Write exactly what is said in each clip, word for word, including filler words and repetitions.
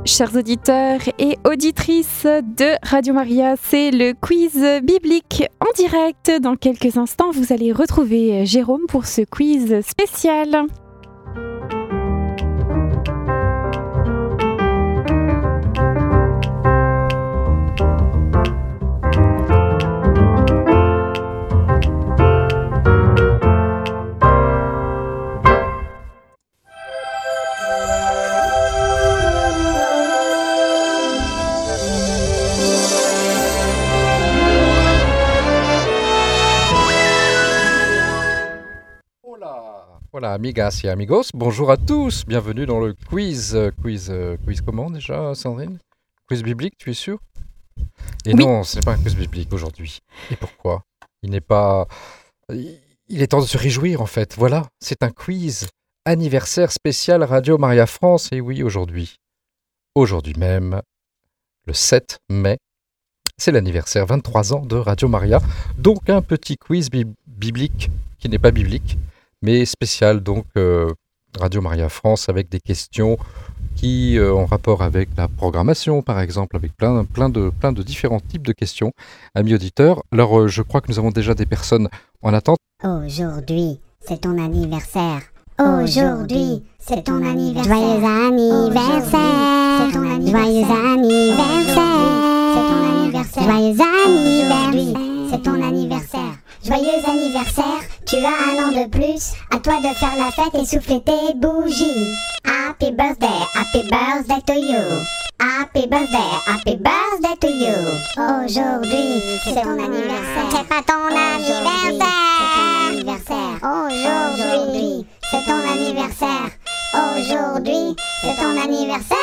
Chers auditeurs et auditrices de Radio Maria, c'est le quiz biblique en direct. Dans quelques instants, vous allez retrouver Jérôme pour ce quiz spécial. Voilà, amigas et amigos, bonjour à tous, bienvenue dans le quiz. Quiz, euh, quiz comment déjà, Sandrine? Quiz biblique, tu es sûr? Et oui. Non, ce n'est pas un quiz biblique aujourd'hui. Et pourquoi? Il n'est pas... Il est temps de se réjouir en fait, voilà, c'est un quiz anniversaire spécial Radio Maria France. Et oui, aujourd'hui, aujourd'hui même, le sept mai, c'est l'anniversaire vingt-trois ans de Radio Maria. Donc un petit quiz bi- biblique qui n'est pas biblique, mais spécial, donc euh, Radio Maria France, avec des questions qui euh, ont rapport avec la programmation, par exemple, avec plein, plein, de, plein de différents types de questions. Amis auditeurs, alors euh, je crois que nous avons déjà des personnes en attente. Aujourd'hui, c'est ton anniversaire. Aujourd'hui, c'est ton anniversaire. Joyeux anniversaire. C'est ton anniversaire. Joyeux anniversaire. C'est ton anniversaire. Joyeux anniversaire, tu as un an de plus, à toi de faire la fête et souffler tes bougies. Happy birthday, happy birthday to you. Happy birthday, happy birthday to you. Aujourd'hui, c'est ton anniversaire. C'est pas ton anniversaire. Aujourd'hui, c'est ton anniversaire. Aujourd'hui, c'est ton anniversaire.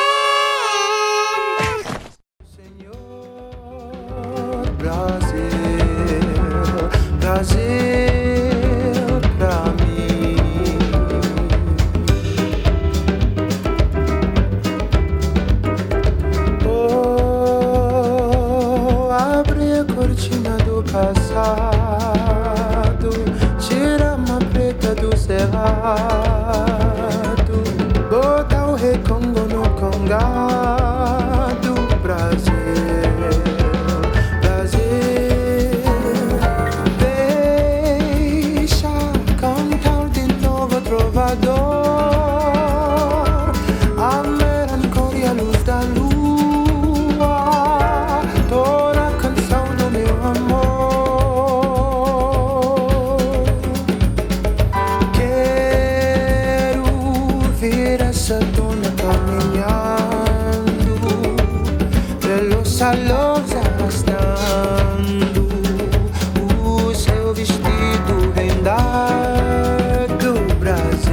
Prazer pra mim. Oh, abre a cortina do passado, tira uma preta do cerrado, bota o recongo no congado, Brasil. A melancolia, luz da lua, toda a canção do meu amor. Quero ver essa dona caminhando pelos salões, arrastando o seu vestido rendado, Brasil.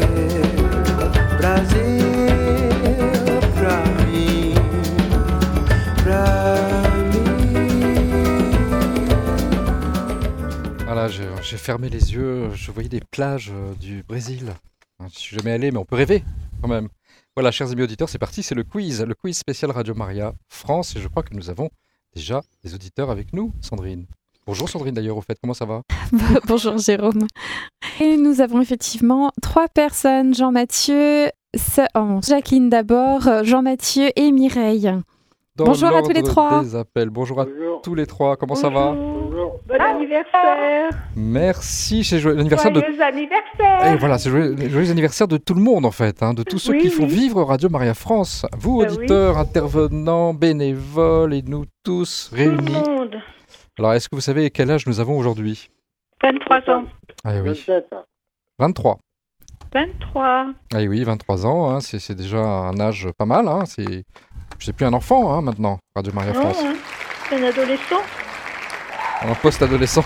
Voilà, j'ai, j'ai fermé les yeux, je voyais des plages euh, du Brésil. Je ne suis jamais allé, mais on peut rêver quand même. Voilà, chers amis auditeurs, c'est parti, c'est le quiz, le quiz spécial Radio Maria France. Et je crois que nous avons déjà des auditeurs avec nous, Sandrine. Bonjour Sandrine d'ailleurs, au fait, comment ça va? Bonjour Jérôme. Et nous avons effectivement trois personnes, Jean-Mathieu, oh, Jacqueline d'abord, Jean-Mathieu et Mireille. Dans Bonjour à tous les trois. Des appels. Bonjour à Bonjour. tous les trois, comment Bonjour. ça va? Bonjour. Bon anniversaire. Merci, c'est joyeux anniversaire de... Joyeux anniversaire. Et voilà, c'est joyeux, joyeux anniversaire de tout le monde en fait, hein, de tous ceux Oui, qui font oui. vivre Radio Maria France. Vous, Ben auditeurs, intervenants, bénévoles et nous tous Tout réunis. le monde. Alors, est-ce que vous savez quel âge nous avons aujourd'hui? vingt-trois ans. Ah oui, vingt-sept. vingt-trois. vingt-trois. Ah oui, vingt-trois ans, hein, c'est, c'est déjà un âge pas mal. Hein, c'est, c'est plus un enfant hein, maintenant, Radio Maria Non, France. hein. C'est un adolescent. Un post-adolescent.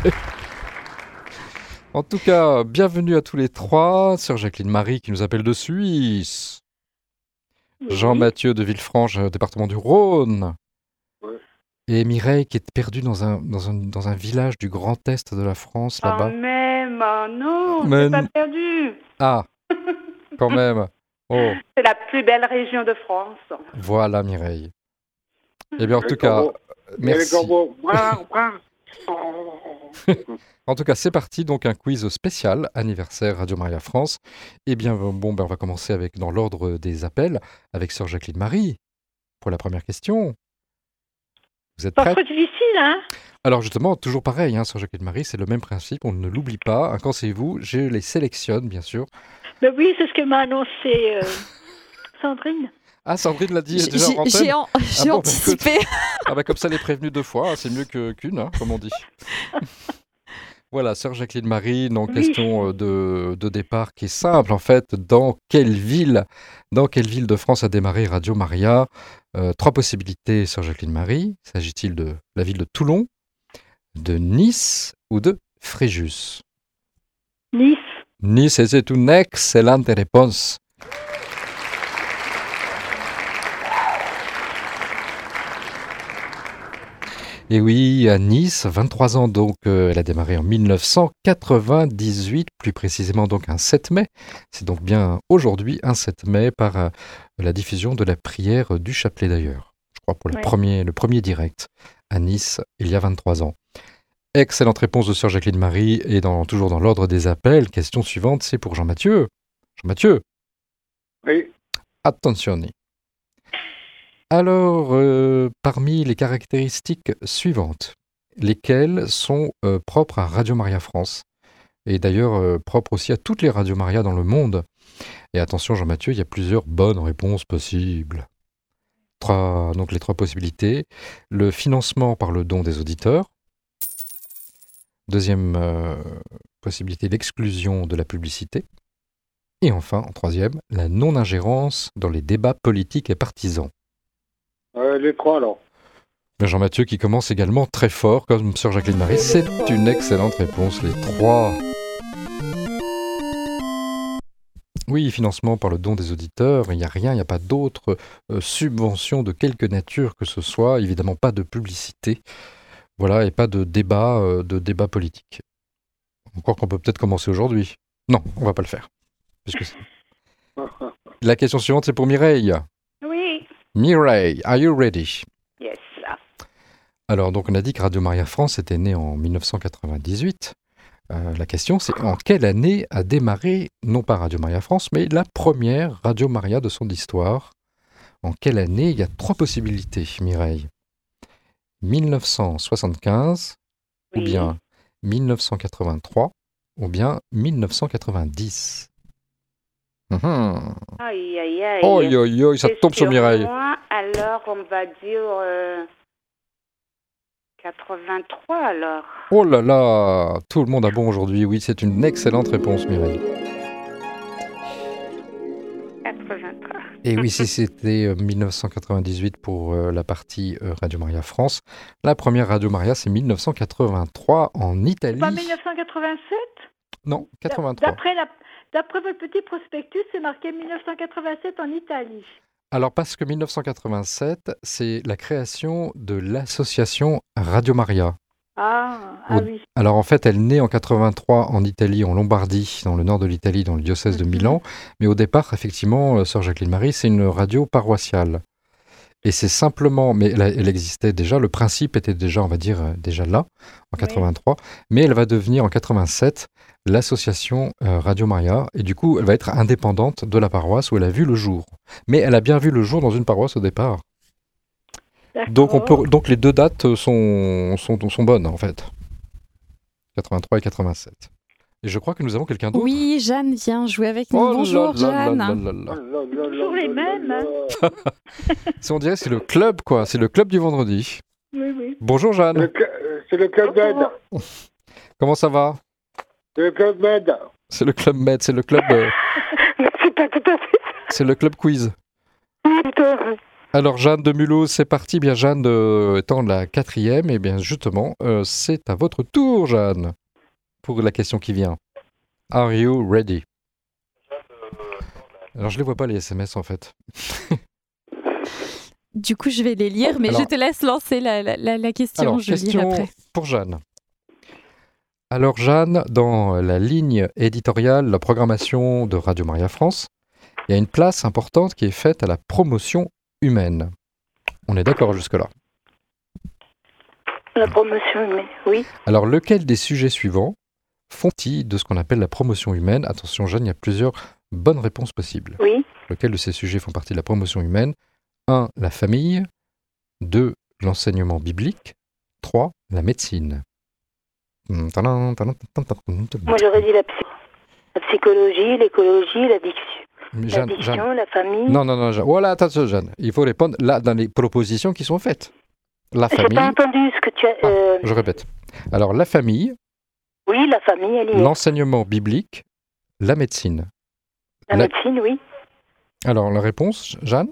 En tout cas, bienvenue à tous les trois. Sœur Jacqueline Marie qui nous appelle de Suisse. Oui. Jean-Mathieu de Villefranche, département du Rhône. Oui. Et Mireille qui est perdue dans un, dans, un, dans un village du Grand Est de la France, Quand là-bas. même, ah non, Mais c'est pas n- perdu. Ah, quand même. Oh, C'est la plus belle région de France. voilà Mireille. Eh bien, en Les tout cas, corbeaux. merci. Les corbeaux. Brin, brin. Oh. En tout cas, c'est parti, donc un quiz spécial, anniversaire Radio Maria France. Eh bien, bon, ben, on va commencer avec, dans l'ordre des appels, avec sœur Jacqueline Marie, pour la première question. Vous êtes Pas prête? trop difficile, hein? Alors justement, toujours pareil, hein, sœur Jacqueline Marie, c'est le même principe, on ne l'oublie pas. Hein, quand c'est vous, je les sélectionne, bien sûr. Ben oui, c'est ce que m'a annoncé euh, Sandrine. Ah, Sandrine l'a dit J'ai déjà en j'ai antenne. an- j'ai bon, bah, anticipé. Ah bah comme ça, elle est prévenue deux fois, hein, c'est mieux que, qu'une, hein, comme on dit. Voilà, sœur Jacqueline Marie, donc Oui. question euh, de, de départ qui est simple en fait. Dans quelle ville, dans quelle ville de France a démarré Radio Maria? Euh, Trois possibilités, sœur Jacqueline Marie. S'agit-il de la ville de Toulon, de Nice ou de Fréjus? Nice. Nice, et c'est une excellente réponse. Et oui, à Nice, vingt-trois ans donc, euh, elle a démarré en mille neuf cent quatre-vingt-dix-huit, plus précisément donc un sept mai. C'est donc bien aujourd'hui un sept mai par euh, la diffusion de la prière du chapelet d'ailleurs. Je crois pour le, Ouais. premier, le premier direct à Nice, il y a vingt-trois ans. Excellente réponse de sœur Jacqueline Marie et dans, toujours dans l'ordre des appels. Question suivante, c'est pour Jean-Mathieu. Jean-Mathieu, Oui. attention. Alors, euh, parmi les caractéristiques suivantes, lesquelles sont euh, propres à Radio Maria France, et d'ailleurs euh, propres aussi à toutes les Radio Maria dans le monde. Et attention Jean-Mathieu, il y a plusieurs bonnes réponses possibles. Trois, donc les trois possibilités. Le financement par le don des auditeurs. Deuxième euh, possibilité, l'exclusion de la publicité. Et enfin, en troisième, la non-ingérence dans les débats politiques et partisans. Euh, les trois, alors. Jean-Mathieu qui commence également très fort, comme sœur Jacqueline Marie. C'est une excellente réponse, les trois. Oui, financement par le don des auditeurs, il n'y a rien, il n'y a pas d'autres euh, subventions de quelque nature que ce soit, évidemment pas de publicité, voilà, et pas de débat, euh, de débat politique. Encore qu'on peut peut-être commencer aujourd'hui. Non, on va pas le faire. Puisque c'est- La question suivante, c'est pour Mireille. Oui. Mireille, are you ready? Yes. Alors, donc, on a dit que Radio Maria France était née en mille neuf cent quatre-vingt-dix-huit. Euh, la question, c'est en quelle année a démarré, non pas Radio Maria France, mais la première Radio Maria de son histoire? En quelle année? Il y a trois possibilités, Mireille. mille neuf cent soixante-quinze, ou Oui. bien mille neuf cent quatre-vingt-trois, ou bien mille neuf cent quatre-vingt-dix. Mhm. Aïe, aïe, aïe. Oi, oi, oi, ça Et tombe sur sur Mireille. moi, alors, on va dire euh, quatre-vingt-trois, alors. Oh là là, tout le monde a bon aujourd'hui. Oui, c'est une excellente réponse, Mireille. quatre-vingt-trois. Et oui, si c'était euh, mille neuf cent quatre-vingt-dix-huit pour euh, la partie euh, Radio Maria France, la première Radio Maria, c'est mille neuf cent quatre-vingt-trois en Italie. Pas mille neuf cent quatre-vingt-sept? Non, quatre-vingt-trois. D'après, la, d'après votre petit prospectus, c'est marqué mille neuf cent quatre-vingt-sept en Italie. Alors, parce que mille neuf cent quatre-vingt-sept, c'est la création de l'association Radio Maria. Ah, ah Au- oui. Alors, en fait, elle naît en quatre-vingt-trois en Italie, en Lombardie, dans le nord de l'Italie, dans le diocèse de Mhm. Milan. Mais au départ, effectivement, euh, sœur Jacqueline Marie, c'est une radio paroissiale. Et c'est simplement, mais elle, a- elle existait déjà, le principe était déjà, on va dire, euh, déjà là, en Oui. quatre-vingt-trois. Mais elle va devenir en quatre-vingt-sept l'association euh, Radio Maria. Et du coup, elle va être indépendante de la paroisse où elle a vu le jour. Mais elle a bien vu le jour dans une paroisse au départ. Donc, on D'accord. peut, donc les deux dates sont, sont, sont bonnes, en fait. quatre-vingt-trois et quatre-vingt-sept. Et je crois que nous avons quelqu'un d'autre. Oui, Jeanne vient jouer avec nous. Oh là Bonjour, là là Jeanne. là là là. Toujours les mêmes, hein. C'est- On dirait que c'est le club, quoi. C'est le club du vendredi. Oui, oui. Bonjour, Le Jeanne. cl- euh, C'est le Club Med. Comment ça va? C'est le Club Med. C'est le club Med, c'est le club, euh, C'est pas tout à fait c'est le club quiz. tout à fait. Alors, Jeanne de Mulhouse, c'est parti. Bien, Jeanne euh, étant la quatrième, et bien justement, euh, c'est à votre tour, Jeanne, pour la question qui vient. Are you ready? Alors, je les vois pas les S M S en fait. Du coup, je vais les lire, mais Alors- je te laisse lancer la, la, la- la question. Alors, je lirai question après. pour Jeanne. Alors, Jeanne, dans la ligne éditoriale, la programmation de Radio Maria France, il y a une place importante qui est faite à la promotion humaine. On est d'accord jusque-là? La promotion humaine, oui. Alors, lequel des sujets suivants font-ils de ce qu'on appelle la promotion humaine? Attention, Jeanne, il y a plusieurs bonnes réponses possibles. Oui. Lequel de ces sujets font partie de la promotion humaine? un. La famille. deux. L'enseignement biblique. trois. La médecine. Moi, j'aurais dit la, psy- la psychologie, l'écologie, l'addiction. Jeanne, L'addiction, Jeanne. la famille. Non, non, non, Jeanne. Voilà, attention, Jeanne. Il faut répondre là dans les propositions qui sont faites. La J'ai famille. pas entendu ce que tu as... euh, Ah, je répète. Alors, la famille, Oui, la famille, elle y est. l'enseignement biblique, la médecine. La, la- médecine, oui. Alors, la réponse, Jeanne?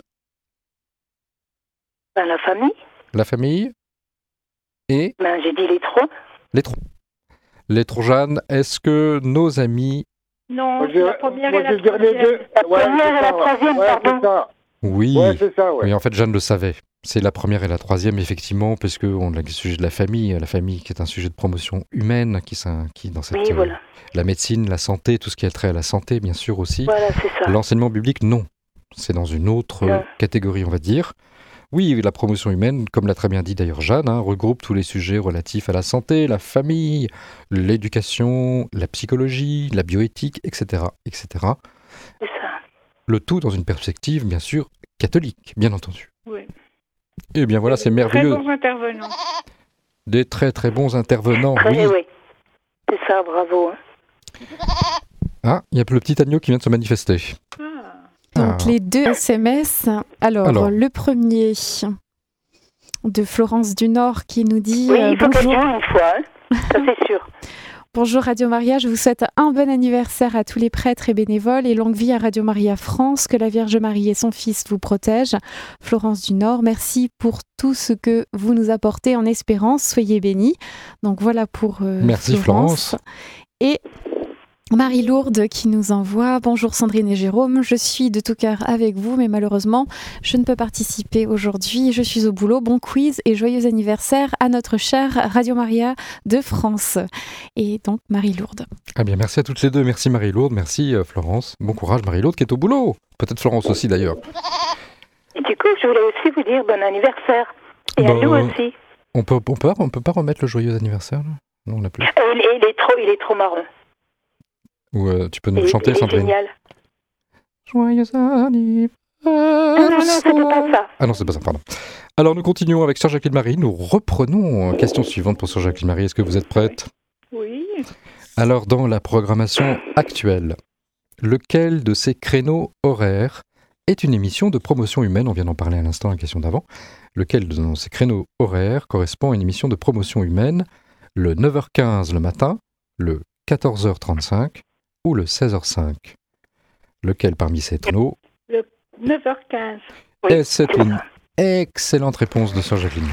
Ben, la famille. La famille et Ben, j'ai dit les trois. les trois. Les trois, Jeanne, est-ce que nos amis... Non, Moi, je la première moi, et la je dirais les deux. troisième. La Ouais, première c'est et la ça, troisième, ouais, pardon. c'est ça. Oui. Ouais, c'est ça, ouais. Oui, en fait, Jeanne le savait. C'est la première et la troisième, effectivement, parce qu'on a le sujet de la famille, la famille qui est un sujet de promotion humaine, qui, s'in- qui dans cette, Oui, euh, voilà. la médecine, la santé, tout ce qui a trait à la santé, bien sûr aussi. Voilà, c'est ça. L'enseignement biblique, non. C'est dans une autre euh, Non. catégorie, on va dire. Oui, la promotion humaine, comme l'a très bien dit d'ailleurs Jeanne, hein, regroupe tous les sujets relatifs à la santé, la famille, l'éducation, la psychologie, la bioéthique, et cetera, et cetera. C'est ça. Le tout dans une perspective, bien sûr, catholique, bien entendu. Oui. Et bien voilà, c'est Très merveilleux. bons intervenants. Des très très bons intervenants, Très, oui. oui. C'est ça, bravo. hein. Ah, il y a le petit agneau qui vient de se manifester. Ah. Donc Ah. les deux S M S. Alors, Alors. le premier de Florence du Nord qui nous dit Oui, euh, il faut qu'elle bonjour. joue une fois. hein. Ça, c'est sûr. Bonjour Radio Maria, je vous souhaite un bon anniversaire à tous les prêtres et bénévoles et longue vie à Radio Maria France, que la Vierge Marie et son Fils vous protègent. Florence du Nord, merci pour tout ce que vous nous apportez en espérance, soyez bénis. Donc voilà pour euh, Merci, Florence. Et Marie-Lourde qui nous envoie « Bonjour Sandrine et Jérôme, je suis de tout cœur avec vous, mais malheureusement, je ne peux participer aujourd'hui. Je suis au boulot. Bon quiz et joyeux anniversaire à notre chère Radio Maria de France. » Et donc, Marie-Lourde. Ah bien, merci à toutes les deux. Merci Marie-Lourde, merci euh, Florence. Bon courage Marie-Lourde qui est au boulot. Peut-être Florence aussi d'ailleurs. Et du coup, je voulais aussi vous dire bon anniversaire. Et à Bon. nous aussi. On peut, on peut, on peut pas remettre le joyeux anniversaire là? Non, on n'a plus. Euh, il, est- il est trop, il est trop marrant. Ou euh, tu peux nous Il, le chanter, il est Sandrine? génial. Joyeux anniversaire. Ah non, non, c'était pas ça. Ah non, c'est pas ça, pardon. Alors nous continuons avec Sœur Jacqueline Marie. Nous reprenons. euh, Question suivante pour Sœur Jacqueline Marie. Est-ce que vous êtes prête? Oui. Alors dans la programmation actuelle, lequel de ces créneaux horaires est une émission de promotion humaine? On vient d'en parler à l'instant, la question d'avant. Lequel de ces créneaux horaires correspond à une émission de promotion humaine? Le neuf heures quinze le matin, le quatorze heures trente-cinq ou le seize heures cinq? Lequel parmi ces créneaux? neuf heures quinze. Oui, Et c'est c'est une ça. excellente réponse de Sœur Jacqueline.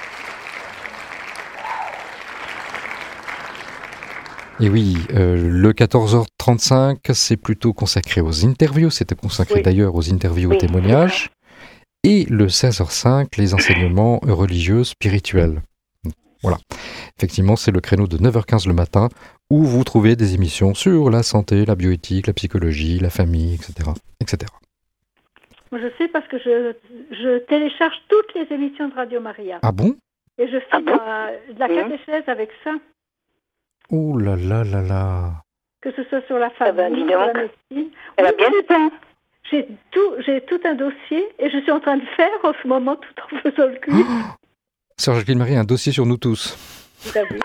Et oui, euh, le quatorze heures trente-cinq, c'est plutôt consacré aux interviews. C'était consacré Oui. d'ailleurs aux interviews, Oui, aux témoignages. Et le seize heures cinq, les enseignements religieux, spirituels. Voilà. Effectivement, c'est le créneau de neuf heures quinze le matin où vous trouvez des émissions sur la santé, la bioéthique, la psychologie, la famille, et cetera, et cetera. Moi, je sais parce que je, je télécharge toutes les émissions de Radio Maria. Ah bon? Et je fais Ah bon de la, de la Mhm. catéchèse avec ça. Ouh là là là là. Que ce soit sur la Ah ben, famille, dis sur la donc. médecine. Elle a Oui, bien du temps. J'ai tout, j'ai tout un dossier et je suis en train de faire en ce moment tout en faisant le quiz. Sœur Jacqueline Marie a un dossier sur nous tous. Vous avez vu.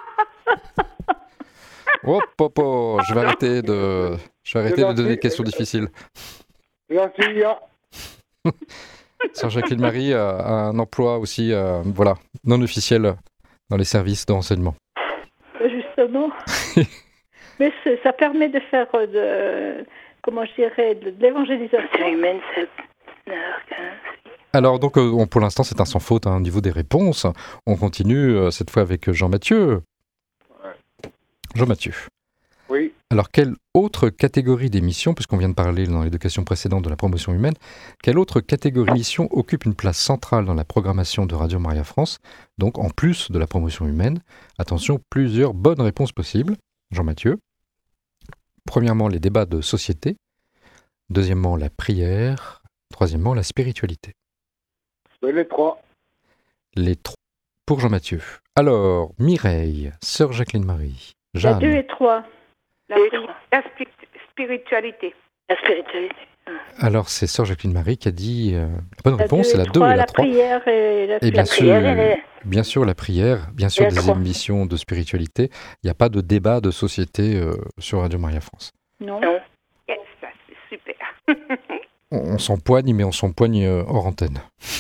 Hop, hop, hop, je vais arrêter de, je vais arrêter de gentil. donner des questions difficiles. Merci, hein. Sœur Jacqueline Marie a a un emploi aussi, euh, voilà, non officiel dans les services de renseignement. Justement. Mais c'est- ça permet de faire euh, de, comment je dirais, de, de l'évangélisation. C'est humaine, c'est neuf heures quinze. Alors donc, euh, on- pour l'instant, c'est un sans faute hein, au niveau des réponses. On continue euh, cette fois avec Jean-Mathieu. Jean-Mathieu. Oui. Alors, quelle autre catégorie d'émissions, puisqu'on vient de parler dans les deux questions précédentes de la promotion humaine, quelle autre catégorie d'émissions occupe une place centrale dans la programmation de Radio Maria France, donc en plus de la promotion humaine? Attention, plusieurs bonnes réponses possibles. Jean-Mathieu. Premièrement, les débats de société. Deuxièmement, la prière. Troisièmement, la spiritualité. Ben, les trois. Les trois. pour Jean-Mathieu. Alors, Mireille, sœur Jacqueline Marie, La deux Jeanne. et trois. La, la spi- spiritualité. La spiritualité. Alors, c'est sœur Jacqueline Marie qui a dit euh, la bonne La réponse, deux c'est et la deux trois, et la la trois. prière et la Et bien La sûr, prière, elle est- bien sûr, la prière, bien sûr, la des trois. émissions de spiritualité. Il n'y a pas de débat de société euh, sur Radio Maria France. Non. Non. Yes, ça, c'est super. On, on s'empoigne, mais on s'empoigne euh, hors antenne.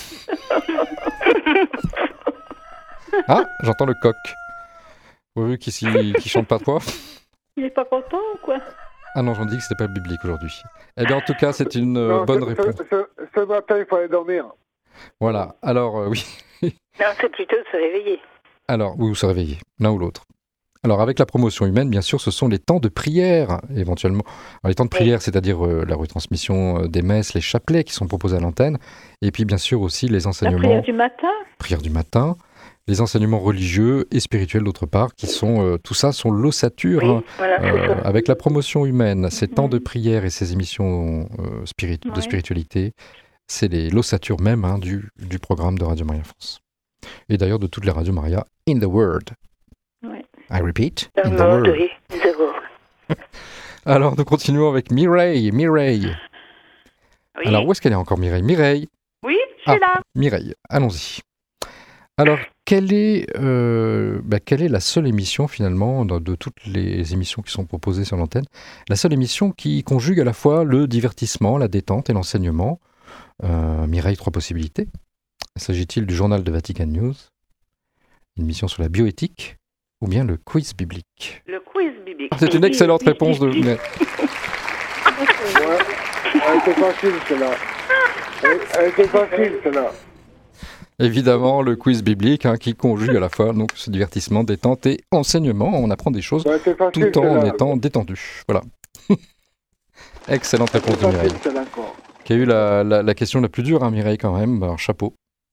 Ah, j'entends le coq. Vous avez vu qu'il ne chante pas trop? Il est pas content ou quoi? Ah non, j'en dis que c'était pas biblique aujourd'hui. Eh bien, en tout cas, c'est une euh, Non, bonne ce, réponse. ce, ce, ce matin, il fallait dormir. Voilà. Alors, euh, oui. Non, c'est plutôt se réveiller. Alors, oui, ou se réveiller, l'un ou l'autre. Alors, avec la promotion humaine, bien sûr, ce sont les temps de prière, éventuellement. Alors, les temps de prière, c'est-à-dire euh, la retransmission euh, des messes, les chapelets qui sont proposés à l'antenne, et puis, bien sûr, aussi les La enseignements, prière du matin? prière du matin, les enseignements religieux et spirituels d'autre part, qui sont, euh, tout ça sont l'ossature, Oui, hein, voilà, c'est euh, ça. avec la promotion humaine, ces temps Mhm. de prière et ces émissions euh, spirit- de Ouais. spiritualité, c'est les- l'ossature même hein, du, du programme de Radio Maria France. Et d'ailleurs de toutes les radios Maria in the world. Ouais. I repeat, Dans in le the monde, world. oui, the world. Alors nous continuons avec Mireille. Mireille. Oui. Alors où est-ce qu'elle est encore Mireille Mireille. Oui, je suis Ah. là. Mireille, allons-y. Alors, quelle est, euh, bah, quelle est la seule émission, finalement, de, de toutes les émissions qui sont proposées sur l'antenne, la seule émission qui conjugue à la fois le divertissement, la détente et l'enseignement? euh, Mireille, trois possibilités. S'agit-il du journal de Vatican News, une émission sur la bioéthique, ou bien le quiz biblique? Le quiz biblique. C'est une excellente réponse de... mais- Ouais, elle était facile, celle-là. Elle, elle était facile, celle-là. Évidemment, le quiz biblique hein, qui conjugue à la fois donc, ce divertissement, détente et enseignement. On apprend des choses Elle était facile, tout en celle-là. étant détendu. Voilà. Excellente réponse de Elle était Mireille. facile, celle-là, encore. Qui a eu la, la, la question la plus dure, hein, Mireille, quand même. Alors, chapeau.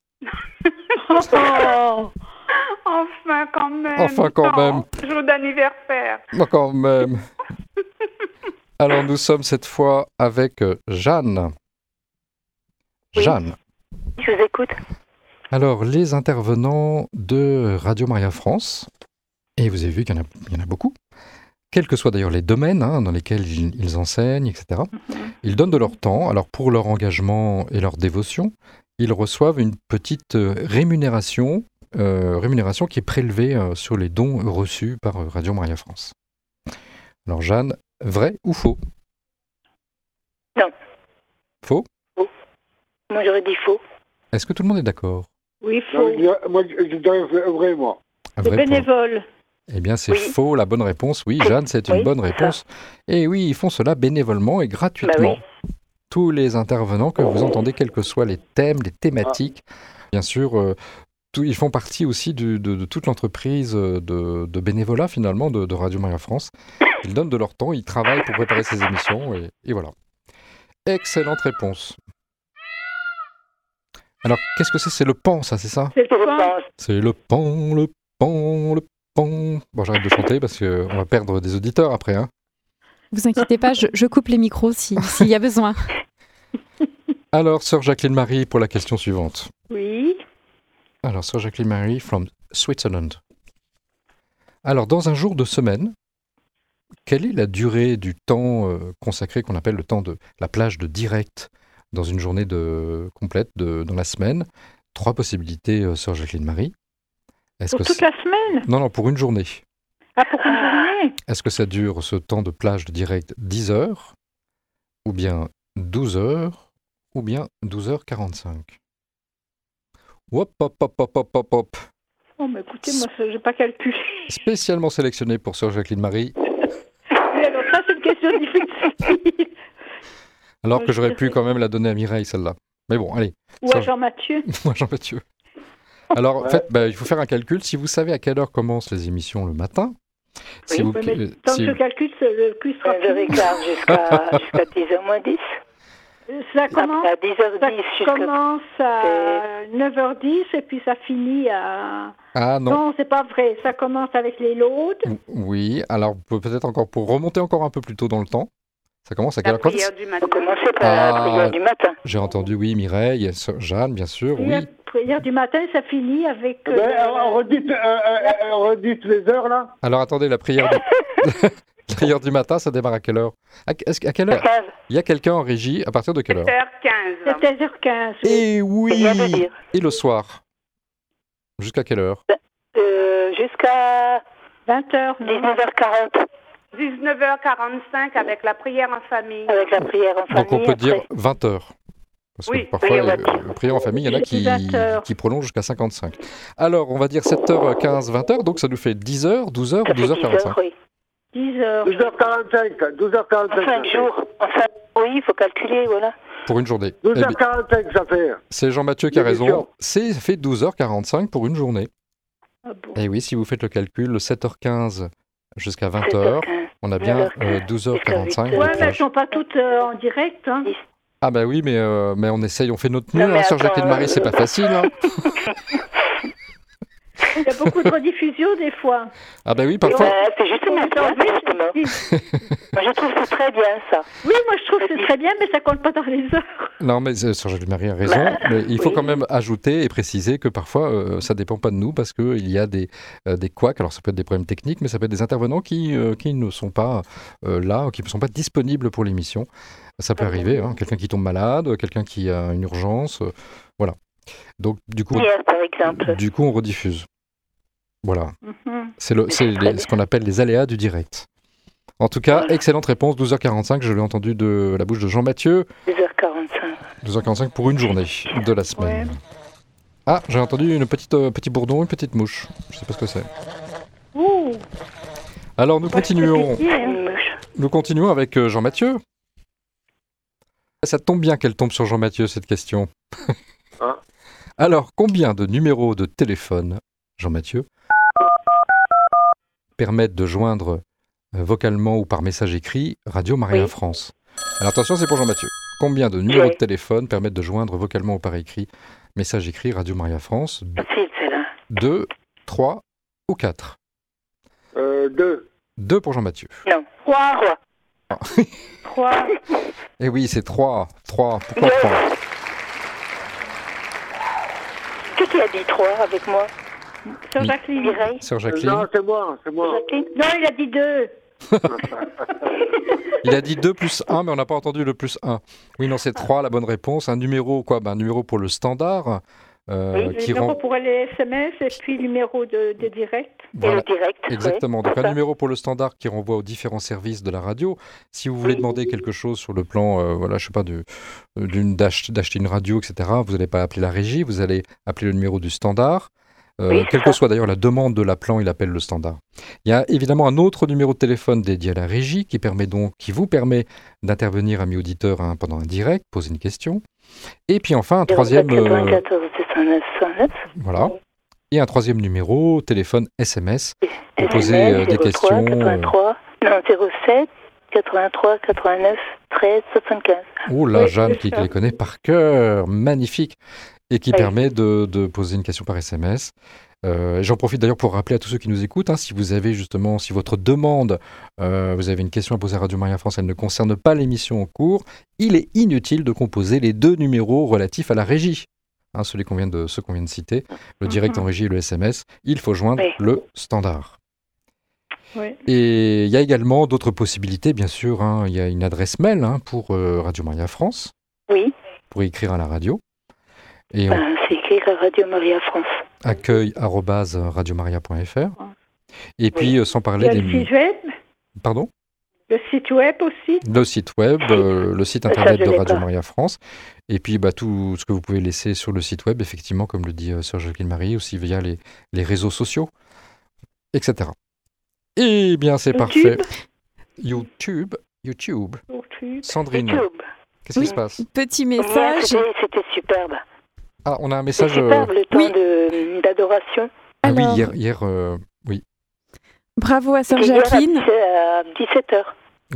Oh, Enfin, quand même. Enfin, quand Oh, même. Jour d'anniversaire. Moi, quand même. Alors, nous sommes cette fois avec euh, Jeanne. Oui. Jeanne. Je vous écoute. Alors, les intervenants de Radio Maria France, et vous avez vu qu'il y en a, il y en a beaucoup, quels que soient d'ailleurs les domaines hein, dans lesquels ils, ils enseignent, et cetera, ils donnent de leur temps. Alors, pour leur engagement et leur dévotion, ils reçoivent une petite euh, rémunération, euh, rémunération qui est prélevée euh, sur les dons reçus par euh, Radio Maria France. Alors, Jeanne, vrai ou faux? Non. Faux? Moi, j'aurais dit faux. Est-ce que tout le monde est d'accord? oui, Non, faux. je dirais- moi, je je dirais vrai, vrai, moi. Un C'est vrai point. bénévole. Eh bien, c'est Oui. faux, la bonne réponse. Oui, Jeanne, c'est une Oui, bonne c'est réponse. Et oui, ils font cela bénévolement et gratuitement. Bah Tous les intervenants que vous entendez, quels que soient les thèmes, les thématiques, bien sûr, euh, tout- ils font partie aussi du- de, de toute l'entreprise euh, de, de bénévolat, finalement, de, de Radio Maria France. Ils donnent de leur temps, ils travaillent pour préparer ces émissions, et, et voilà. Excellente réponse. Alors, qu'est-ce que c'est? C'est le pan, ça, c'est ça? C'est le Je pain. pense. C'est le pan, le pan, le pan. Bon, j'arrête de chanter parce qu'on va perdre des auditeurs après. Hein. Vous inquiétez pas, je, je coupe les micros si- s'il y a besoin. Alors, sœur Jacqueline Marie, pour la question suivante. Oui. Alors, sœur Jacqueline Marie, from Switzerland. Alors, dans un jour de semaine, quelle est la durée du temps euh, consacré qu'on appelle le temps de la plage de direct dans une journée de, complète de, dans la semaine? Trois possibilités, euh, sœur Jacqueline Marie. Est-ce Pour que toute c'est- la semaine? Non, non, pour une journée. Ah, pour une journée? Est-ce que ça dure ce temps de plage de direct dix heures, ou bien douze heures, ou bien douze heures quarante-cinq? Hop, hop, hop, hop, hop, hop, hop. Oh, mais écoutez, moi, je n'ai pas calculé. Spécialement sélectionné pour sœur Jacqueline Marie, Mais alors, ça, c'est une question difficile. alors Moi, que je j'aurais pu dirais- quand même la donner à Mireille, celle-là. Mais bon, allez, Ou à Ça, Jean-Mathieu. moi Jean-Mathieu. Alors, en Ouais. fait, bah, il faut faire un calcul. Si vous savez à quelle heure commencent les émissions le matin, si Oui, vous, Oui, mais euh, tant si- que je calcule, c'est- le quiz sera neuf heures fini. quinze jusqu'à jusqu'à dix heures moins dix. Ça commence, Après, à dix heures ça dix jusqu'à... commence à neuf heures dix et puis ça finit à... Ah non, Non, c'est pas vrai. Ça commence avec les laudes. oui, alors peut- peut-être encore pour remonter encore un peu plus tôt dans le temps. Ça commence à quelle La heure? Quand prière du On matin. commençait par la Ah. prière du matin. J'ai entendu, oui, Mireille, sœur Jeanne, bien sûr, oui. Prière, prière du matin, ça finit avec... Eh euh, ben, euh, redites, euh, euh, euh, redites les heures, là. Alors attendez, la prière du, la prière du matin, ça démarre à quelle heure? à, est-ce- à quelle heure quinze. Il y a quelqu'un en régie, à partir de quelle heure? sept heures quinze. c'est seize heures quinze. oui. Et oui. C'est bien de dire. Et le soir? Jusqu'à quelle heure? Euh, jusqu'à vingt heures, non? dix-neuf heures quarante. dix-neuf heures quarante-cinq avec la prière en famille. Avec la prière en famille. Donc on peut dire après. vingt heures. Parce Oui, que parfois, oui, on va euh, dire. la prière en famille, il y en a qui, vingt heures. qui prolongent jusqu'à cinquante-cinq. Alors, on va dire sept heures quinze, vingt heures, donc ça nous fait dix heures, douze heures Ça ou fait douze heures dix quarante-cinq. heures, oui. dix heures. douze heures quarante-cinq, douze heures En quarante-cinq. cinq jours. Enfin, oui, il faut calculer, voilà. Pour une journée. douze Eh bien, heures quarante-cinq, ça fait. c'est Jean-Mathieu qui a raison. L'émission. C'est ça fait douze heures quarante-cinq pour une journée. Ah bon. Et oui, si vous faites le calcul, sept heures quinze jusqu'à vingt sept heures, heures quinze. on a bien neuf heures euh, quinze, douze heures quarante-cinq. jusqu'à Ouais, de mais elles plage. sont pas toutes euh, en direct. Hein. Ah bah oui, mais, euh, mais on essaye, on fait notre mieux, Non, mais hein, sur attends, Jacqueline Marie, euh, c'est pas facile. Hein. Il y a beaucoup de rediffusions des fois. Ah bah oui, parfois. Ouais, c'est justement ça, justement. Moi, je trouve que c'est très bien, ça. Oui, moi je trouve que c'est très bien, mais ça compte pas dans les heures. Non, mais euh, sur Jacqueline Marie a raison, Bah, mais il faut oui. quand même ajouter et préciser que parfois, euh, ça dépend pas de nous, parce qu'il y a des, euh, des couacs, alors ça peut être des problèmes techniques, mais ça peut être des intervenants qui, euh, qui ne sont pas euh, là, qui ne sont pas disponibles pour l'émission. Ça peut arriver, hein, quelqu'un qui tombe malade, quelqu'un qui a une urgence, euh, voilà. Donc du coup, Hier, par exemple. du coup, on rediffuse. Voilà, Mhm. c'est le- c'est les- ce qu'on appelle les aléas du direct. En tout cas, Voilà. excellente réponse, douze heures quarante-cinq, je l'ai entendu de la bouche de Jean-Mathieu, douze heures quarante-cinq. douze heures quarante-cinq pour une journée de la semaine. Ah, j'ai entendu une petite, euh, petit bourdon, une petite mouche. Je sais pas ce que c'est. Ouh, Alors nous continuons, c'est hein. Une mouche. nous continuons avec euh, Jean-Mathieu. Ça tombe bien qu'elle tombe sur Jean-Mathieu, cette question. Ah. Alors, combien de numéros de téléphone, Jean-Mathieu, permettent de joindre euh, vocalement ou par message écrit Radio Maria Oui. France? Alors attention, c'est pour Jean-Mathieu. Combien de numéros Oui. de téléphone permettent de joindre vocalement ou par écrit, message écrit Radio Maria France? Facile, celle-là. deux, trois ou quatre? Euh, deux. deux pour Jean-Mathieu. Non. Trois. Trois. Trois. Eh oui, c'est trois. trois. Pourquoi trois? Qui qui a dit trois avec moi? Sur Mi- Jacqueline. Mireille? Sœur Euh, Jacqueline. non, c'est moi, c'est moi. Jacqueline? Non, il a dit deux. Il a dit deux plus un, mais on n'a pas entendu le plus un. Oui, non, c'est trois, la bonne réponse. Un numéro, quoi? Ben, un numéro pour le standard. euh, Le qui numéro rend... pour les S M S et puis le numéro de, de direct. Et Voilà. le direct. Exactement. ouais, Donc c'est un ça. numéro pour le standard qui renvoie aux différents services de la radio. Si vous voulez demander quelque chose sur le plan, euh, voilà, je sais pas, de- d'une d'ach- d'acheter une radio, et cetera. Vous n'allez pas appeler la régie, vous allez appeler le numéro du standard. Euh, Oui, quelle c'est que ça. soit d'ailleurs la demande de l'appelant, il appelle le standard. Il y a évidemment un autre numéro de téléphone dédié à la régie qui permet donc, qui vous permet d'intervenir, amis auditeurs, hein, pendant un direct, poser une question. Et puis enfin un troisième, euh, quatre-vingt-quatorze, deux cent neuf, cent neuf. voilà. Et un troisième numéro, téléphone S M S. Vous S M S, posez euh, des zéro trois, questions. euh, quatre-vingt-trois, non, zéro sept, quatre-vingt-trois, quatre-vingt-neuf, treize, soixante-quinze. Oh là, Oui, Jeanne c'est qui ça. les connaît par cœur, magnifique, et qui Oui. permet de, de poser une question par S M S. Euh, J'en profite d'ailleurs pour rappeler à tous ceux qui nous écoutent, hein, si vous avez justement, si votre demande, euh, vous avez une question à poser à Radio Maria France, elle ne concerne pas l'émission en cours, il est inutile de composer les deux numéros relatifs à la régie. Hein, ceux qu'on vient, de- ceux qu'on vient de citer, le direct en régie et le S M S, il faut joindre Oui. le standard. Oui. Et il y a également d'autres possibilités, bien sûr. hein. Il y a une adresse mail hein, pour euh, Radio Maria France, Oui, pour écrire à la radio. Et on ben, c'est écrit à Radio Maria France. accueille arobase radiomaria point f r. Et puis, euh, sans Il y parler a le des... site web, Pardon? le site web aussi. Le site web, euh, le site Ça, internet je de l'ai Radio pas. Maria France. Et puis, bah, tout ce que vous pouvez laisser sur le site web, effectivement, comme le dit euh, Sœur Jacqueline Marie, aussi via les, les réseaux sociaux, et cetera. Eh bien, c'est parfait. YouTube. YouTube. YouTube. Sandrine, YouTube. qu'est-ce qui se passe? Petit Ouais, message. c'était c'était superbe. Ah, on a un C'est message... euh, superbe le temps oui. de- d'adoration. Ah oui, Alors, hier... hier euh, oui. bravo à Sœur C'était hier à Jacqueline. dix- à dix-sept heures.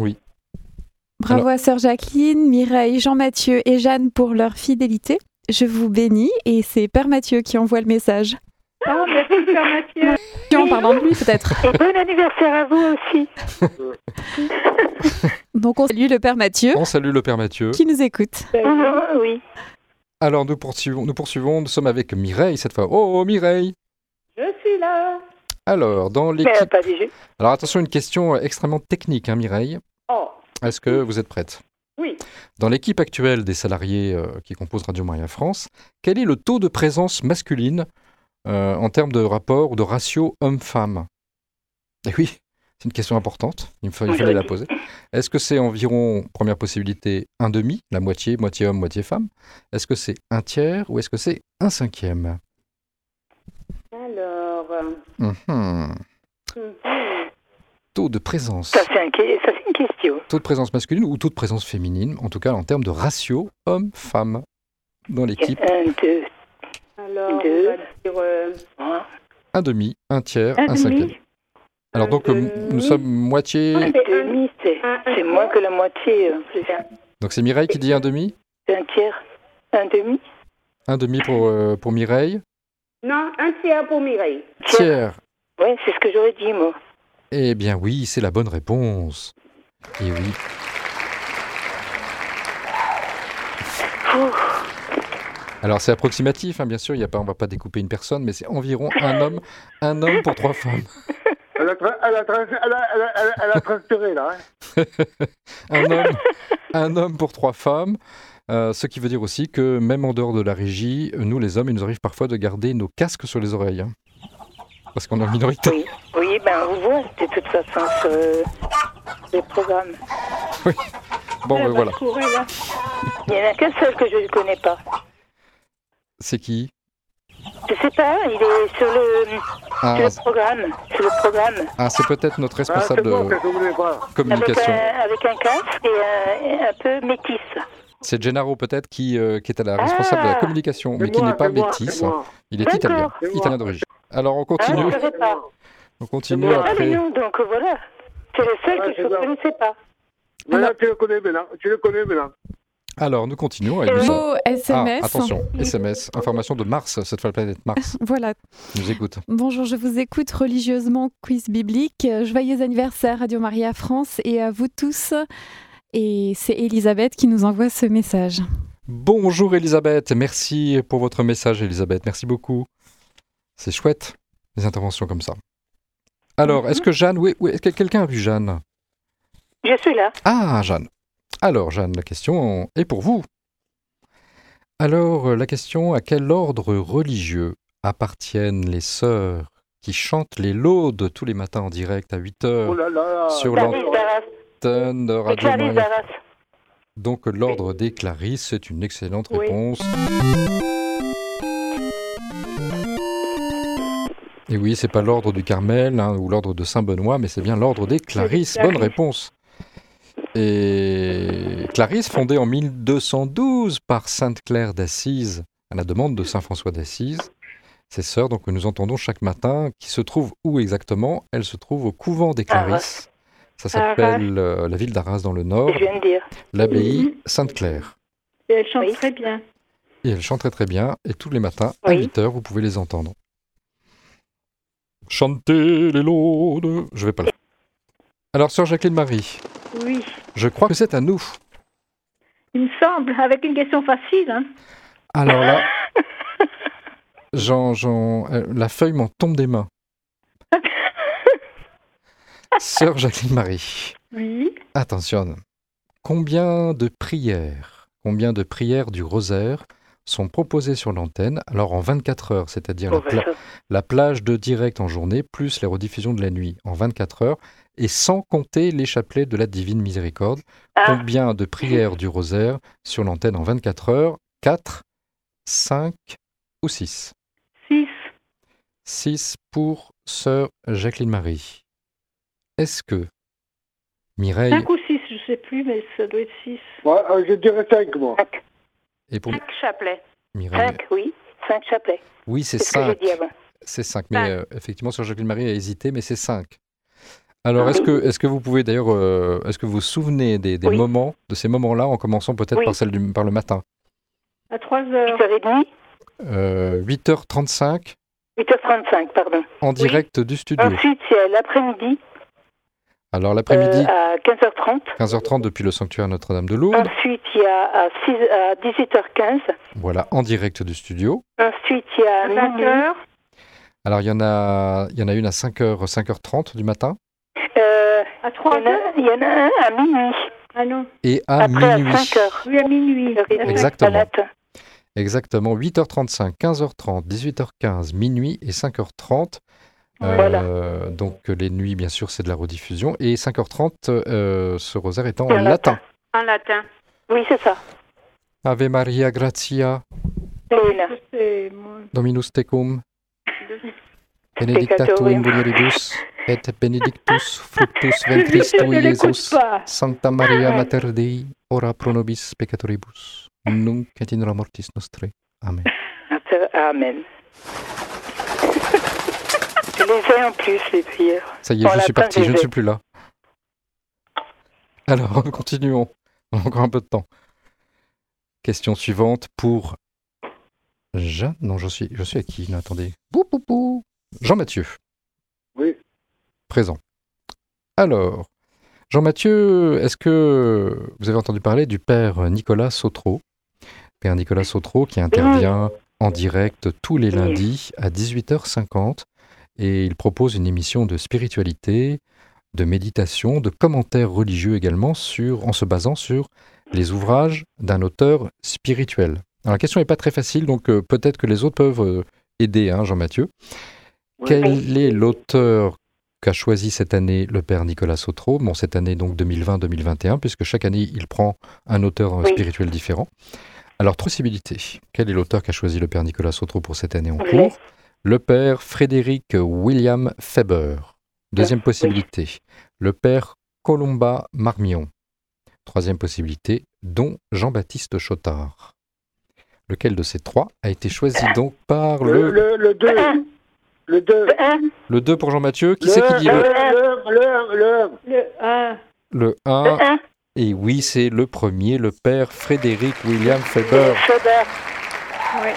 Bravo à Sœur Jacqueline, Mireille, Jean-Mathieu et Jeanne pour leur fidélité. Je vous bénis et c'est Père Mathieu qui envoie le message. Ah, merci, Père Mathieu. Qui en parlant de lui peut-être. Et bon anniversaire à vous aussi. Donc on salue le Père Mathieu On salue le Père Mathieu. qui nous écoute. Mhm, oui. Alors, nous poursuivons, nous poursuivons, nous sommes avec Mireille cette fois. Oh, Mireille! Je suis là. Alors, dans l'équipe... Mais pas des jeux. Alors, attention, une question extrêmement technique, hein, Mireille. Oh, Est-ce que vous êtes prête? oui. Dans l'équipe actuelle des salariés euh, qui composent Radio Maria France, quel est le taux de présence masculine euh, en termes de rapport ou de ratio homme-femme? Eh oui, c'est une question importante, il, me fa- il fallait la poser. Est-ce que c'est environ, première possibilité, un demi, la moitié, moitié homme, moitié femme? Est-ce que c'est un tiers ou est-ce que c'est un cinquième? Alors, euh, Mhm. mhm. Taux de présence. ça, c'est un que- ça, c'est une question. Taux de présence masculine ou taux de présence féminine, en tout cas en termes de ratio homme-femme dans l'équipe. Un, deux, Alors, Deux. on va dire euh, trois. Un demi, un tiers, un un cinquième. demi. Alors donc, euh, nous sommes moitié... Un demi, c'est, c'est moins que la moitié. euh, c'est ça. Donc c'est Mireille qui dit un demi? C'est un tiers. Un demi. Un demi pour, euh, pour Mireille. Non, un tiers pour Mireille. Tiers. Oui, c'est ce que j'aurais dit, moi. Eh bien oui, c'est la bonne réponse. Et oui. Alors c'est approximatif, hein, bien sûr, il y a pas, on ne va pas découper une personne, mais c'est environ un homme, un homme pour trois femmes. Elle a, tra- elle a, tra- elle a, elle a, elle a, elle a transféré, là. Hein. un, homme, un homme pour trois femmes, euh, ce qui veut dire aussi que même en dehors de la régie, nous les hommes, il nous arrive parfois de garder nos casques sur les oreilles. Hein, parce qu'on est en minorité. Oui, oui, ben on voit de toute façon sur euh, les programmes. Bon, elle ben va voilà. courir, là. Il n'y en a qu'un seul que je ne connais pas. C'est qui? Je sais pas, il est sur le, Ah, sur le programme. Sur le programme. ah, c'est peut-être notre Ah, c'est responsable bon, de qu'elle ne voulait pas. Avec communication. un, avec un casque et un, un peu métis. C'est Gennaro peut-être qui, euh, qui est à la responsable de la Ah, communication, mais C'est qui moi, n'est pas c'est moi, métis. c'est moi. Il est D'accord. italien, C'est moi. italien d'origine. Alors on Ah, continue, je ne savais pas. on continue moi. Ah, mais après. non, donc voilà. C'est le seul Ouais, que je c'est ne ça. connaissais pas. Maintenant, tu le connais maintenant. Tu le connais maintenant. Alors nous continuons avec nous. Vos S M S. Ah, attention, S M S, information de Mars, cette fois la planète Mars, Voilà. nous écoute. Bonjour, je vous écoute religieusement, quiz biblique. Joyeux anniversaire Radio Maria France et à vous tous. Et c'est Elisabeth qui nous envoie ce message. Bonjour Elisabeth, merci pour votre message Elisabeth, merci beaucoup. C'est chouette, les interventions comme ça. Alors, est-ce que Jeanne, oui, oui, est-ce que quelqu'un a vu Jeanne? Je suis là. Ah, Jeanne. Alors, Jeanne, la question est pour vous. Alors, euh, la question, à quel ordre religieux appartiennent les sœurs qui chantent les laudes tous les matins en direct à huit Oh heures là là. sur Clarisse d'Arras. l'antenne de Et Radio Clarisse Maria? d'Arras. Donc, l'ordre des Clarisses, c'est une excellente Oui. réponse. Et oui, c'est pas l'ordre du Carmel hein, ou l'ordre de Saint-Benoît, mais c'est bien l'ordre des Clarisses. Clarisses. Bonne réponse. Et Clarisse, fondée en mille deux cent douze par Sainte Claire d'Assise, à la demande de Saint François d'Assise, ses sœurs, donc que nous entendons chaque matin, qui se trouvent où exactement? Elles se trouvent au couvent des Clarisses. Ça s'appelle euh, la ville d'Arras dans le nord, Je viens de dire. l'abbaye Sainte-Claire. Et elle chante Oui. très bien. Et elles chantent très très bien, et tous les matins, à Oui. huit heures, vous pouvez les entendre. Chantez les laudes. Je vais pas le faire. Alors, sœur Jacqueline Marie, Oui. je crois que c'est à nous. Il me semble, avec une question facile. Hein. Alors là, Jean, Jean, euh, la feuille m'en tombe des mains. Sœur Jacqueline Marie, Oui. attention. Combien de prières, combien de prières du rosaire sont proposées sur l'antenne, alors en vingt-quatre heures, c'est-à-dire la, Bon, ben, pla- ça- la plage de direct en journée, plus les rediffusions de la nuit en vingt-quatre heures, et sans compter les chapelets de la Divine Miséricorde. Ah, Combien de prières du rosaire sur l'antenne en vingt-quatre heures? quatre, cinq ou six? Six. six pour sœur Jacqueline Marie. Est-ce que Mireille Cinq ou six, je sais plus, mais ça doit être six. Ouais, euh, je dirais cinq, moi. cinq. et pour Cinq chapelets. Mireille? Cinq, oui. Cinq chapelets. Oui, c'est C'est ce que j'ai cinq. dit avant. C'est cinq, mais Cinq. euh, effectivement, sœur Jacqueline Marie a hésité, mais c'est cinq. Alors, Ah est-ce oui. que, est-ce que vous pouvez d'ailleurs, euh, est-ce que vous vous souvenez des, des Oui. moments, de ces moments-là, en commençant peut-être Oui. par celle du, par le matin? À trois heures. huit heures trente. Euh, huit heures trente-cinq huit heures trente-cinq, pardon. en direct du studio. Ensuite, c'est l'après-midi. Alors l'après-midi, euh, à quinze heures trente. quinze heures trente depuis le sanctuaire Notre-Dame de Lourdes. Ensuite, il y a à, six, à dix-huit heures quinze. Voilà, en direct du studio. Ensuite, il y a à vingt heures. Alors il y en a, il y en a une à cinq heures, cinq heures trente du matin. Euh, À trois il, y en a, heures. il y en a un à minuit. Ah non. Et à Après, minuit. à cinq heures. Oui, à minuit. Le réveil Exactement. du matin. Exactement, huit heures trente-cinq, quinze heures trente, dix-huit heures quinze, minuit et cinq heures trente. Euh, Voilà. Donc les nuits, bien sûr, c'est de la rediffusion. Et cinq heures trente, euh, ce rosaire est en Et en latin. En latin. Oui, c'est ça. Ave Maria gratia, Léna. C'est moi. Dominus tecum, benedicta tu in mulieribus, et benedictus fructus ventris Je tui, ne l'écoute Iesus. pas. Sancta Maria Mater Dei, ora pro nobis peccatoribus, nunc et in hora mortis nostrae. Amen. Amen. Je les ai en plus, les prières. Ça y est, En je suis latin, parti, je je ne les ai. suis plus là. Alors, continuons. On a encore un peu de temps. Question suivante pour Jeanne. Non, je suis, je suis à qui là, attendez. Bou, bou, bou. Jean-Mathieu, Oui. présent. Alors, Jean-Mathieu, est-ce que vous avez entendu parler du père Nicolas Sautreau? Père Nicolas Sautreau qui intervient en direct tous les lundis à dix-huit heures cinquante et il propose une émission de spiritualité, de méditation, de commentaires religieux également sur, en se basant sur les ouvrages d'un auteur spirituel. Alors la question n'est pas très facile, donc euh, peut-être que les autres peuvent euh, aider, hein, Jean-Mathieu. Oui. Quel est l'auteur qu'a choisi cette année le père Nicolas Sautreau? Bon, cette année donc deux mille vingt deux mille vingt et un, puisque chaque année il prend un auteur euh, Oui. spirituel différent. Alors, trois possibilités. Quel est l'auteur qu'a choisi le père Nicolas Sautreau pour cette année en Oui. cours? Le père Frédéric William Faber. Deuxième Oui. possibilité, le père Colomba Marmion. Troisième possibilité, don Jean-Baptiste Chotard. Lequel de ces trois a été choisi donc par Le, le... le, le deux. Le deux. Le un. Le deux pour Jean-Mathieu. Qui Le c'est qui un, dit le le, un, le un, le un. Le un. le Le un? un. Et oui, c'est le premier, le père Frédéric William Faber. Chaudard. Oui.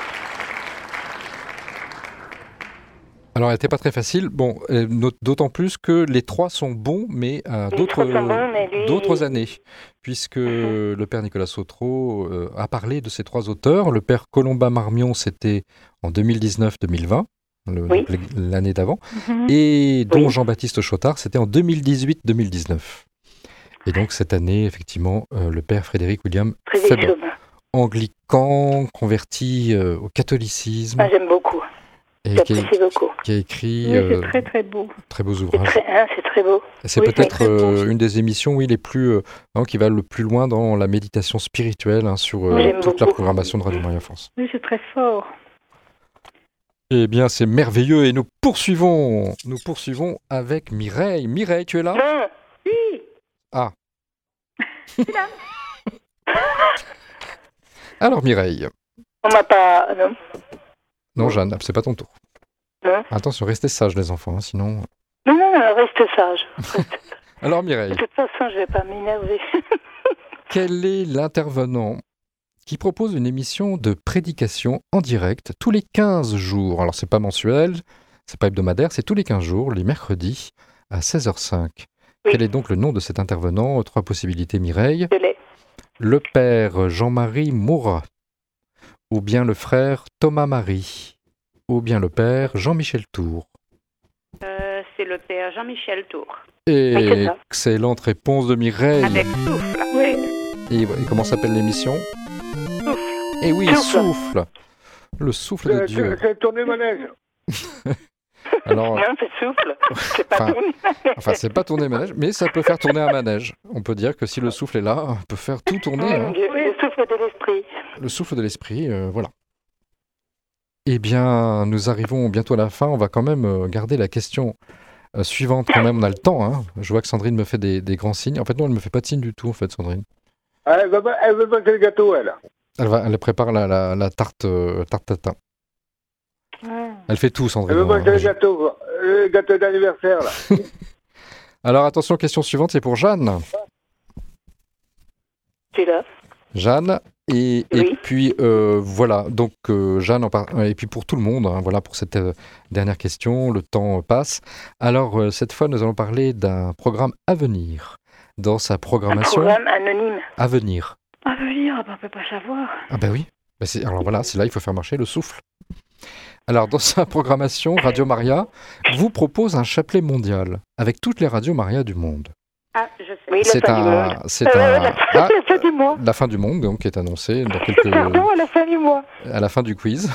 Alors, elle n'était pas très facile. Bon, euh, not- d'autant plus que les trois sont bons, mais à Les d'autres, trois sont bons, mais lui- d'autres années. Puisque le père Nicolas Sautreau euh, a parlé de ces trois auteurs. Le père Colomba Marmion, c'était en deux mille dix-neuf deux mille vingt, le- Oui. donc l'année d'avant. Mhm. Et dont Oui. Jean-Baptiste Chotard, c'était en deux mille dix-huit deux mille dix-neuf. Et donc, cette année, effectivement, euh, le père Frédéric William Très vite, Faber, Chauvin. anglican, converti euh, au catholicisme, Ah, j'aime beaucoup. et qui a, J'apprécie beaucoup. qui a écrit Oui, euh, c'est très très beau. très beaux C'est ouvrages. très, hein, c'est très beau. C'est Oui, c'est peut-être très beau. euh, une des émissions, oui, les plus, euh, hein, qui va le plus loin dans la méditation spirituelle hein, sur euh, J'aime toute la beaucoup. programmation de Radio Maria France. Oui, c'est très fort. Eh bien, c'est merveilleux et nous poursuivons, nous poursuivons avec Mireille. Mireille, tu es là? Non, Oui. Ah. Alors Mireille. on m'a pas. Non. Non, Jeanne, c'est pas ton tour. Non. Attention, restez sages les enfants, hein, sinon. Non, non, non, reste sage. Reste- Alors De Mireille, toute façon, je vais pas m'énerver. quel est l'intervenant qui propose une émission de prédication en direct tous les quinze jours? Alors c'est pas mensuel, c'est pas hebdomadaire, c'est tous les quinze jours, les mercredis à seize heures cinq. Oui. Quel est donc le nom de cet intervenant? Trois possibilités Mireille. Je l'ai. Le père Jean-Marie Mourat, ou bien le frère Thomas Marie, ou bien le père Jean-Michel Tour. Euh, c'est le père Jean-Michel Tour. Et Oui, c'est ça. excellente réponse de Mireille. Avec souffle. Oui. Et, et comment s'appelle l'émission? Souffle. Eh oui, Souffle. souffle. Le souffle de C'est- Dieu. C'est c'est tourné manège. Alors, Non, c'est souffle. C'est pas Enfin, tourné. enfin, c'est pas tourner manège, mais ça peut faire tourner un manège. On peut dire que si le souffle est là, on peut faire tout tourner. hein. Le, le souffle de l'esprit. Le souffle de l'esprit, euh, voilà. Eh bien, nous arrivons bientôt à la fin. On va quand même euh, garder la question euh, suivante. Quand même, on a le temps. Hein. Je vois que Sandrine me fait des, des grands signes. En fait, non, elle me fait pas de signes du tout, en fait, Sandrine. Ah, Elle veut, pas- elle veut passer le gâteau, elle. Elle, va, elle prépare la, la, la tarte, euh, tarte tatin. Ah. Elle fait tout, Elle Sandrine. veut passer hein. le gâteau, le gâteau d'anniversaire, là. Alors, attention, question suivante, c'est pour Jeanne. Tu es là. Jeanne. Et, Oui. et puis euh, voilà, donc euh, Jeanne, en par- et puis pour tout le monde, hein, voilà pour cette euh, dernière question, le temps passe. Alors euh, cette fois, nous allons parler d'un programme à venir. Dans sa Un programmation programme anonyme. à venir. À venir, on ne peut pas savoir. Ah ben oui, ben c'est- alors voilà, c'est là il faut faire marcher le souffle. Alors dans sa programmation, Radio Maria vous propose un chapelet mondial avec toutes les radios Maria du monde. Ah, je sais. Oui, la C'est fin du monde. un, c'est Euh, un, la, fin, ah, la fin du mois. la fin du monde donc qui est annoncée dans quelques, Pardon, à la fin du mois. à la fin du quiz.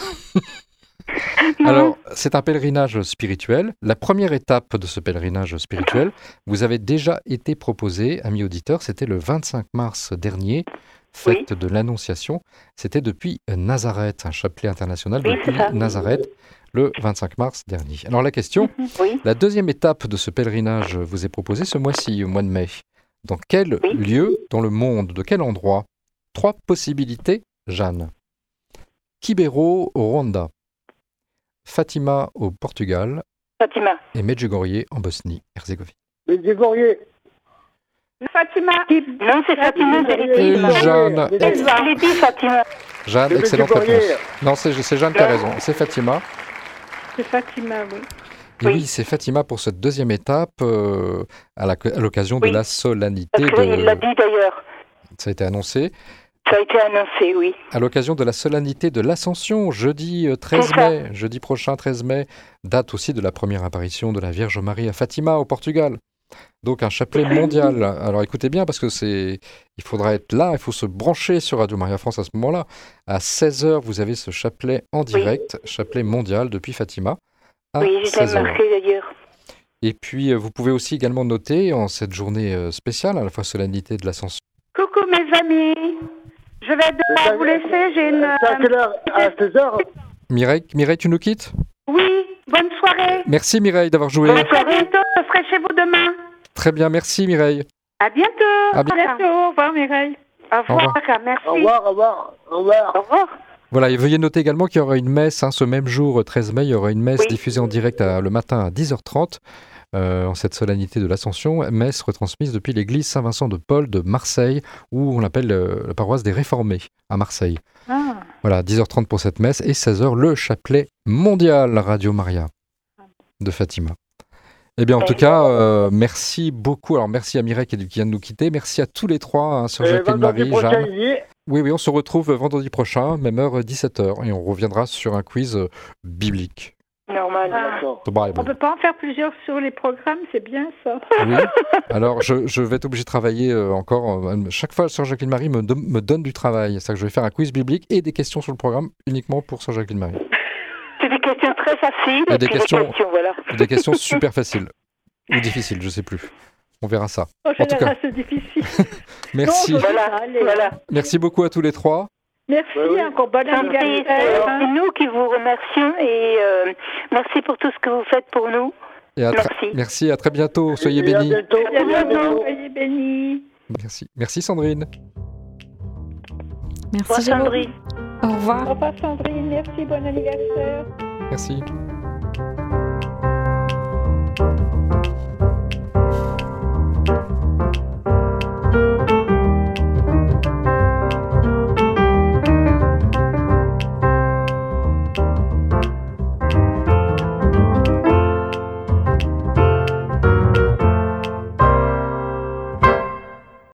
Alors, c'est un pèlerinage spirituel. La première étape de ce pèlerinage spirituel vous avait déjà été proposée, amis auditeurs, c'était le vingt-cinq mars dernier, fête de l'Annonciation. C'était depuis Nazareth, un chapelet international Oui, depuis c'est ça. Nazareth, le vingt-cinq mars dernier. Alors la question, Oui. la deuxième étape de ce pèlerinage vous est proposée ce mois-ci, au mois de mai. Dans quel Oui. lieu dans le monde, de quel endroit? Trois possibilités, Jeanne. Kibero au Rwanda, Fatima au Portugal Fatima. et Medjugorje en Bosnie-Herzégovine. Mais Grégorier. Fatima. Non, c'est Fatima, j'ai Et dit. Jeanne, Mais- ex- Je l'ai dit, Fatima. Jeanne, Mais excellente Medjugorje. réponse. Non, c'est c'est Jeanne qui a raison, c'est Fatima. C'est Fatima, oui. Et Oui. oui, c'est Fatima pour cette deuxième étape, euh, à la- à l'occasion de Oui. la solennité Parce qu'il l'a de... dit d'ailleurs. Ça a été annoncé. Ça a été annoncé, oui. À l'occasion de la solennité de l'Ascension, jeudi euh, treize C'est ça. mai, jeudi prochain treize mai, date aussi de la première apparition de la Vierge Marie à Fatima au Portugal. Donc un chapelet mondial. Alors écoutez bien parce que c'est, il faudra être là, il faut se brancher sur Radio Maria France à ce moment-là. À seize heures, vous avez ce chapelet en direct, chapelet mondial depuis Fatima. À Oui, je l'ai seize heures. marqué d'ailleurs. Et puis euh, vous pouvez aussi également noter en cette journée euh, spéciale, à la fois solennité de l'Ascension. Coucou mes amis. Je vais devoir vous laisser. J'ai une. C'est à quelle heure? À seize heures? Mireille, Mireille, tu nous quittes? Oui, bonne soirée. Merci Mireille d'avoir joué. À très bientôt. Je serai chez vous demain. Très bien, merci Mireille. À bientôt. À bi- Bientôt, au revoir Mireille. Au Au revoir. revoir. Merci. Au revoir, au revoir, au revoir. Au revoir. Voilà, et veuillez noter également qu'il y aura une messe, hein, ce même jour, treize mai, il y aura une messe Oui. diffusée en direct à- le matin à dix heures trente, euh, en cette solennité de l'Ascension, messe retransmise depuis l'église Saint-Vincent de Paul de Marseille, où on l'appelle euh, la paroisse des Réformés, à Marseille. Ah, Voilà, dix heures trente pour cette messe, et seize heures, le chapelet mondial Radio Maria de Fatima. Eh bien, en tout cas, euh, merci beaucoup. Alors, merci à Mireille qui qui vient de nous quitter. Merci à tous les trois, hein, Sœur Et Jacqueline vendredi Marie, prochain, Jeanne. il y est. Oui, oui, on se retrouve vendredi prochain, même heure, dix-sept heures, et on reviendra sur un quiz euh, biblique. Normal. ah. D'accord. The Bible. On peut pas en faire plusieurs sur les programmes, c'est bien ça. Oui. Alors, je, je vais être obligé de travailler euh, encore. euh, chaque fois, Sœur Jacqueline Marie me, don- me donne du travail. C'est-à-dire que je vais faire un quiz biblique et des questions sur le programme uniquement pour Sœur Jacqueline Marie. C'est des questions très faciles. Et Et des puis questions- des questions, voilà. Des questions super faciles. Ou difficiles, je sais plus. On verra ça. En En tout général, c'est difficile. Merci. Non, je- Voilà, Allez. voilà. Merci beaucoup à tous les trois. Merci, Ouais, oui. encore bon Tant pis, anniversaire. C'est hein. c'est nous qui vous remercions et euh, merci pour tout ce que vous faites pour nous. Et à tra- Merci. Merci, à très bientôt. Soyez Et à bénis. bientôt. À bientôt, soyez bénis. Merci. Merci Sandrine. Merci Moi, Jérôme. Sandrine. Au revoir. Au revoir Sandrine, merci, bon anniversaire. Merci.